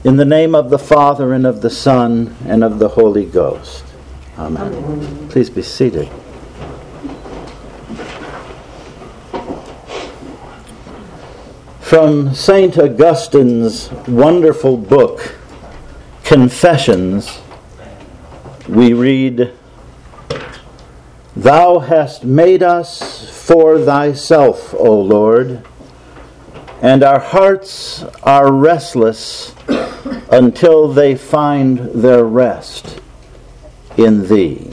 In the name of the Father, and of the Son, and of the Holy Ghost. Amen. Amen. Please be seated. From St. Augustine's wonderful book, Confessions, we read, "Thou hast made us for thyself, O Lord, and our hearts are restless until they find their rest in thee."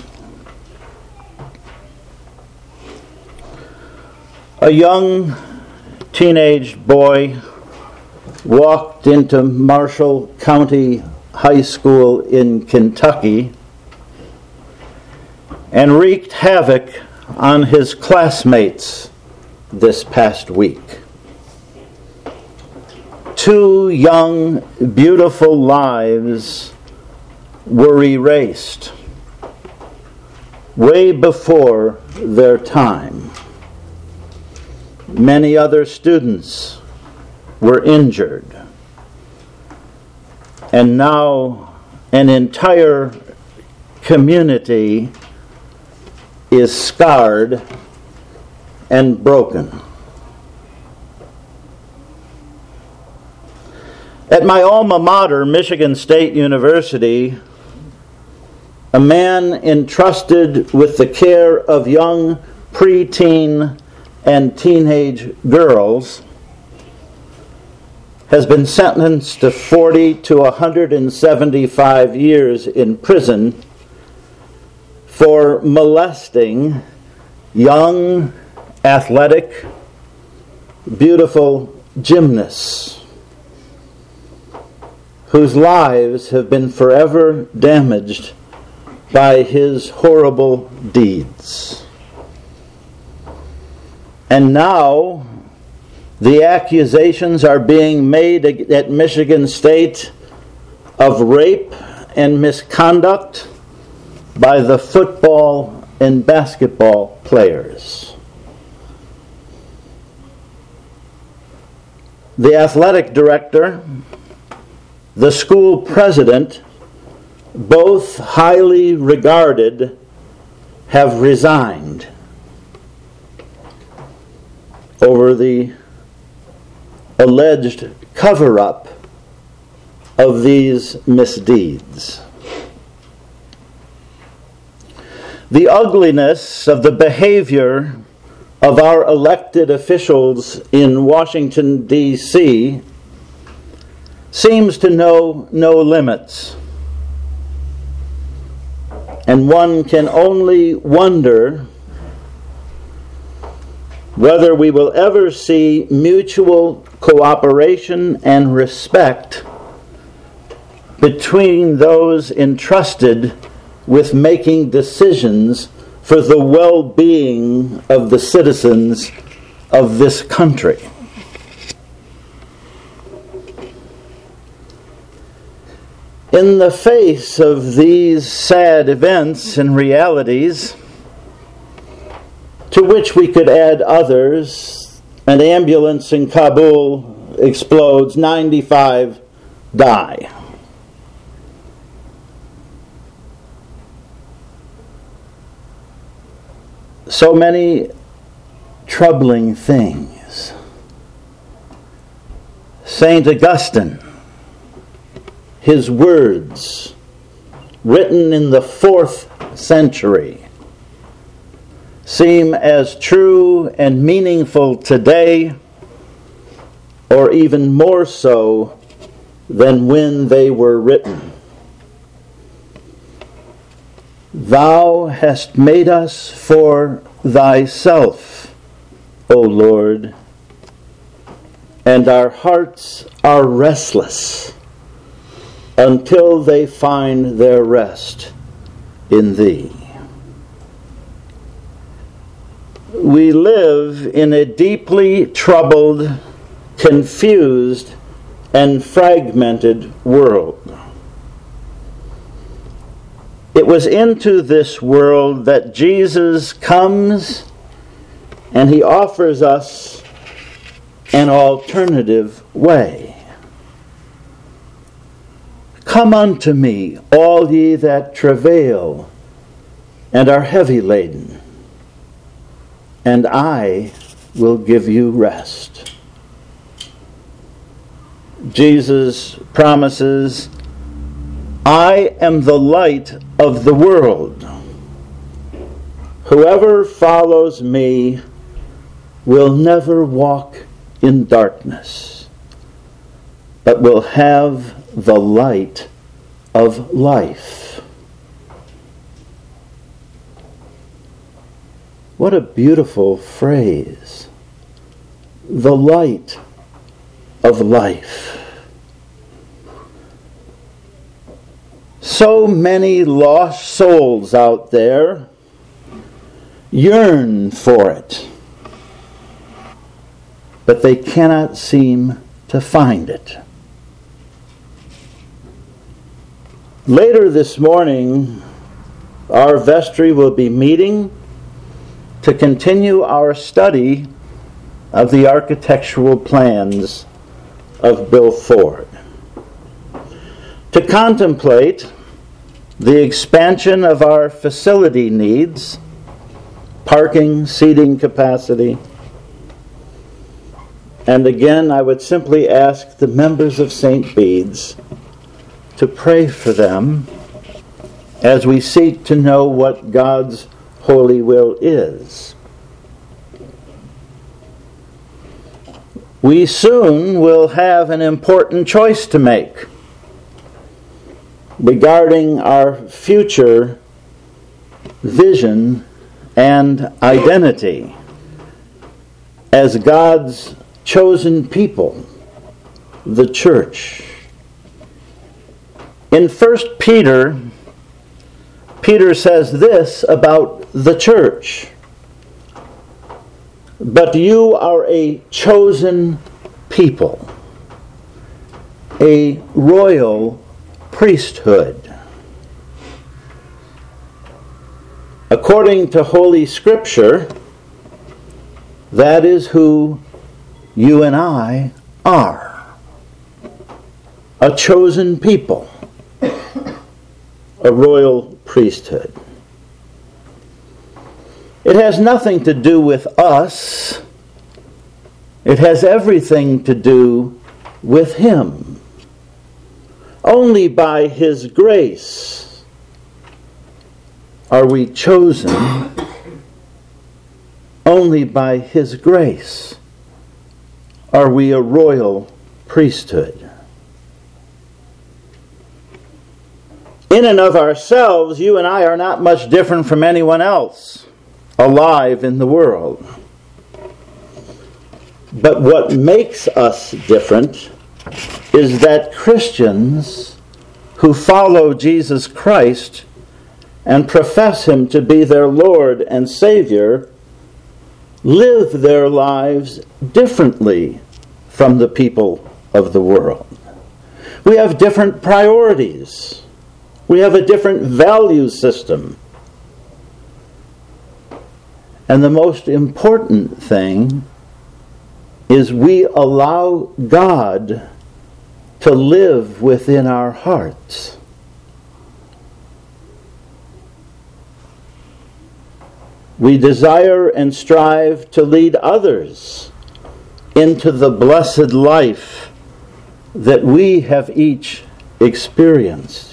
A young teenage boy walked into Marshall County High School in Kentucky and wreaked havoc on his classmates this past week. 2 young, beautiful lives were erased way before their time. Many other students were injured. And now an entire community is scarred and broken. At my alma mater, Michigan State University, a man entrusted with the care of young preteen and teenage girls has been sentenced to 40 to 175 years in prison for molesting young, athletic, beautiful gymnasts whose lives have been forever damaged by his horrible deeds. And now the accusations are being made at Michigan State of rape and misconduct by the football and basketball players. The athletic director, the school president, both highly regarded, have resigned over the alleged cover-up of these misdeeds. The ugliness of the behavior of our elected officials in Washington, D.C. seems to know no limits. And one can only wonder whether we will ever see mutual cooperation and respect between those entrusted with making decisions for the well-being of the citizens of this country. In the face of these sad events and realities, to which we could add others, an ambulance in Kabul explodes, 95 die. So many troubling things. St. Augustine, his words, written in the 4th century, seem as true and meaningful today, or even more so than when they were written. Thou hast made us for thyself, O Lord, and our hearts are restless until they find their rest in thee. We live in a deeply troubled, confused, and fragmented world. It was into this world that Jesus comes, and he offers us an alternative way. Come unto me, all ye that travail and are heavy laden, and I will give you rest. Jesus promises, I am the light of the world. Whoever follows me will never walk in darkness, but will have the light of life. What a beautiful phrase. The light of life. So many lost souls out there yearn for it, but they cannot seem to find it. Later this morning, our vestry will be meeting to continue our study of the architectural plans of Bill Ford, to contemplate the expansion of our facility needs, parking, seating capacity. And again, I would simply ask the members of St. Bede's to pray for them as we seek to know what God's holy will is. We soon will have an important choice to make regarding our future vision and identity as God's chosen people, the church. In 1 Peter, Peter says this about the church: but you are a chosen people, a royal priesthood. According to Holy Scripture, that is who you and I are. A chosen people, a royal priesthood. It has nothing to do with us. It has everything to do with Him. Only by His grace are we chosen. Only by His grace are we a royal priesthood. In and of ourselves, you and I are not much different from anyone else alive in the world. But what makes us different is that Christians who follow Jesus Christ and profess Him to be their Lord and Savior live their lives differently from the people of the world. We have different priorities. We have a different value system. And the most important thing is we allow God to live within our hearts. We desire and strive to lead others into the blessed life that we have each experienced.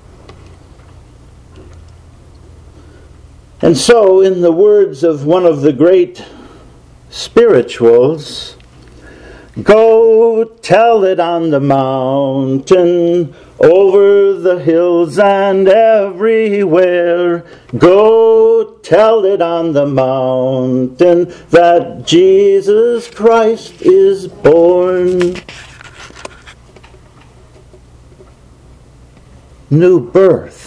And so, in the words of one of the great spirituals, go tell it on the mountain, over the hills and everywhere. Go tell it on the mountain that Jesus Christ is born. New birth.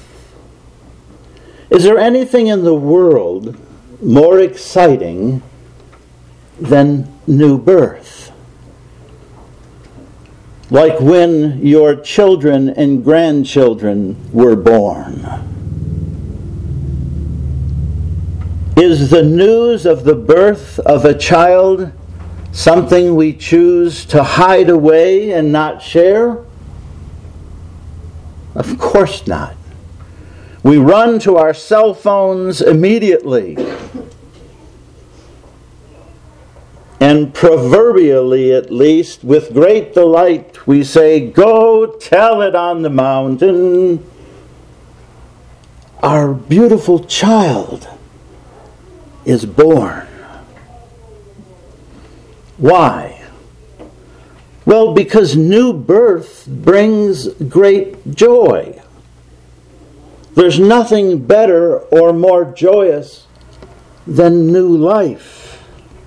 Is there anything in the world more exciting than new birth? Like when your children and grandchildren were born. Is the news of the birth of a child something we choose to hide away and not share? Of course not. We run to our cell phones immediately. And proverbially, at least, with great delight, we say, "Go tell it on the mountain. Our beautiful child is born." Why? Well, because new birth brings great joy. There's nothing better or more joyous than new life.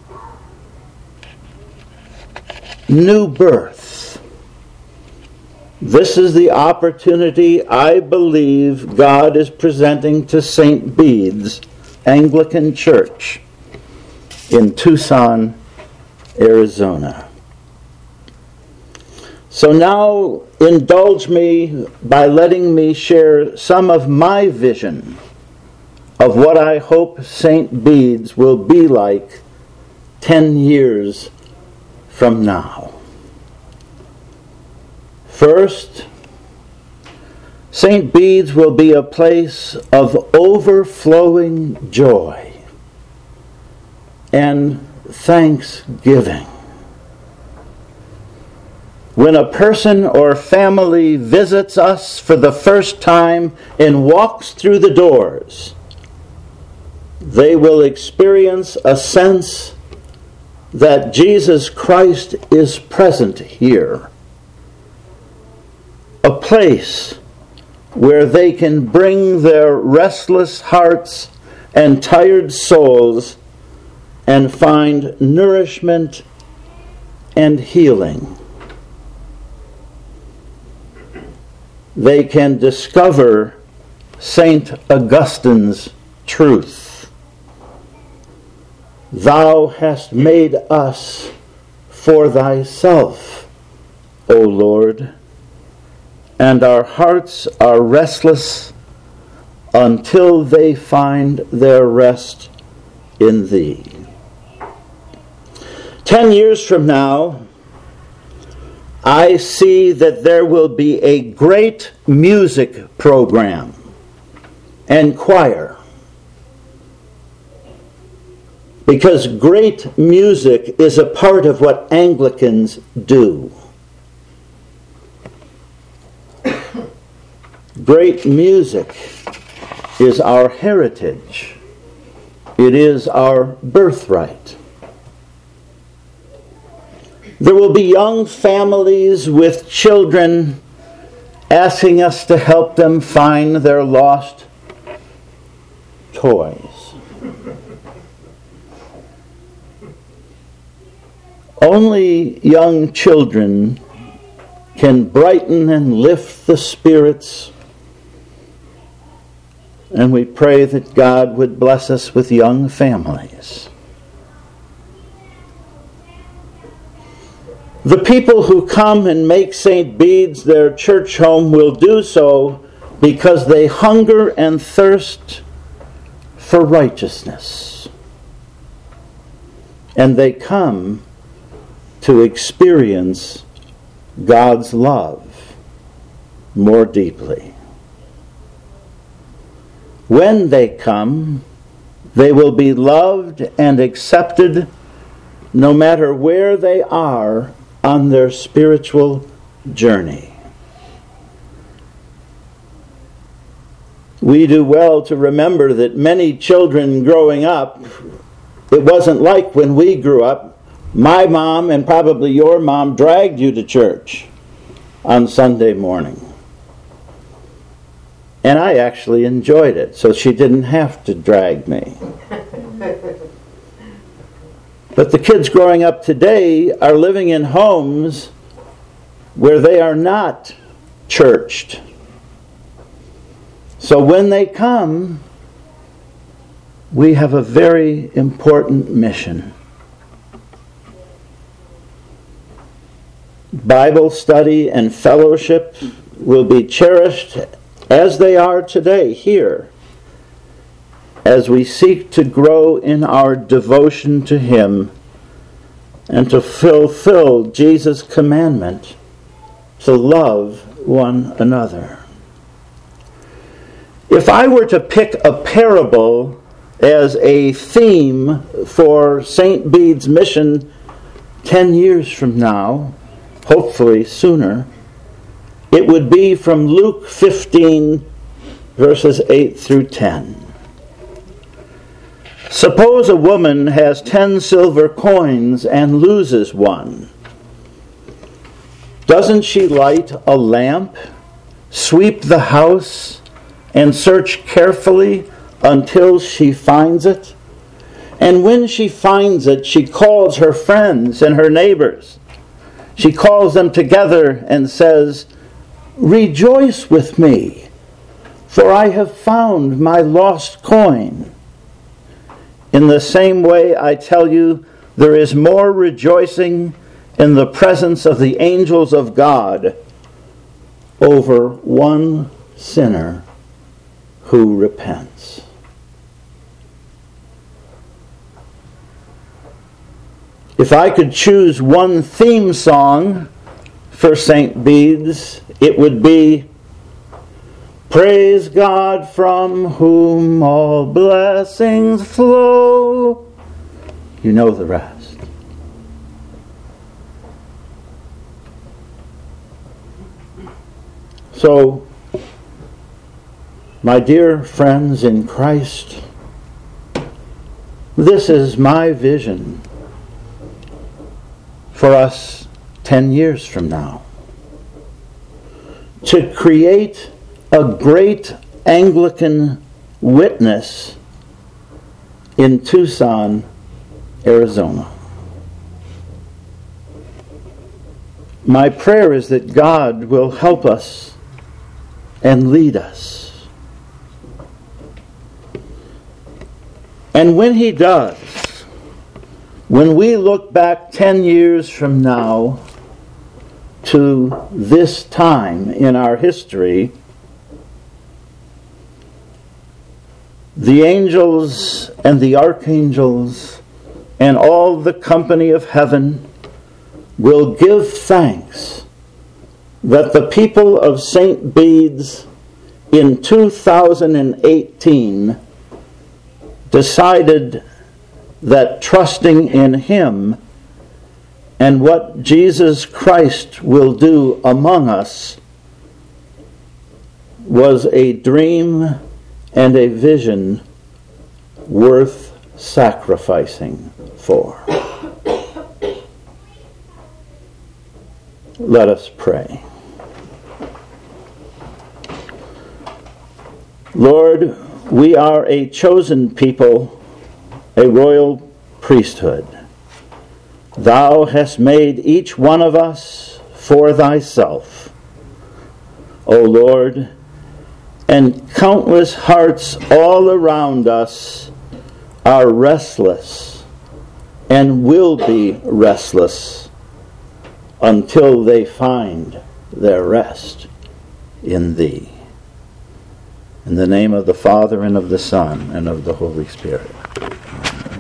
New birth. This is the opportunity I believe God is presenting to St. Bede's Anglican Church in Tucson, Arizona. So now indulge me by letting me share some of my vision of what I hope St. Bede's will be like 10 years from now. First, St. Bede's will be a place of overflowing joy and thanksgiving. When a person or family visits us for the first time and walks through the doors, they will experience a sense that Jesus Christ is present here. A place where they can bring their restless hearts and tired souls and find nourishment and healing. They can discover St. Augustine's truth. "Thou hast made us for thyself, O Lord, and our hearts are restless until they find their rest in thee." 10 years from now, I see that there will be a great music program and choir. Because great music is a part of what Anglicans do. Great music is our heritage. It is our birthright. There will be young families with children asking us to help them find their lost toys. Only young children can brighten and lift the spirits, and we pray that God would bless us with young families. The people who come and make St. Bede's their church home will do so because they hunger and thirst for righteousness. And they come to experience God's love more deeply. When they come, they will be loved and accepted no matter where they are on their spiritual journey. We do well to remember that many children growing up, it wasn't like when we grew up. My mom and probably your mom dragged you to church on Sunday morning. And I actually enjoyed it, so she didn't have to drag me. But the kids growing up today are living in homes where they are not churched. So when they come, we have a very important mission. Bible study and fellowship will be cherished as they are today here, as we seek to grow in our devotion to Him and to fulfill Jesus' commandment to love one another. If I were to pick a parable as a theme for St. Bede's mission 10 years from now, hopefully sooner, it would be from Luke 15, verses 8 through 10. Suppose a woman has 10 silver coins and loses one. Doesn't she light a lamp, sweep the house, and search carefully until she finds it? And when she finds it, she calls her friends and her neighbors. She calls them together and says, "Rejoice with me, for I have found my lost coin." In the same way, I tell you, there is more rejoicing in the presence of the angels of God over one sinner who repents. If I could choose one theme song for St. Bede's, it would be, "Praise God from whom all blessings flow." You know the rest. So, my dear friends in Christ, this is my vision for us 10 years from now. To create a great Anglican witness in Tucson, Arizona. My prayer is that God will help us and lead us. And when He does, when we look back 10 years from now to this time in our history, the angels and the archangels and all the company of heaven will give thanks that the people of St. Bede's in 2018 decided that trusting in Him and what Jesus Christ will do among us was a dream and a vision worth sacrificing for. Let us pray. Lord, we are a chosen people, a royal priesthood. Thou hast made each one of us for Thyself, O Lord, and countless hearts all around us are restless and will be restless until they find their rest in Thee. In the name of the Father, and of the Son, and of the Holy Spirit.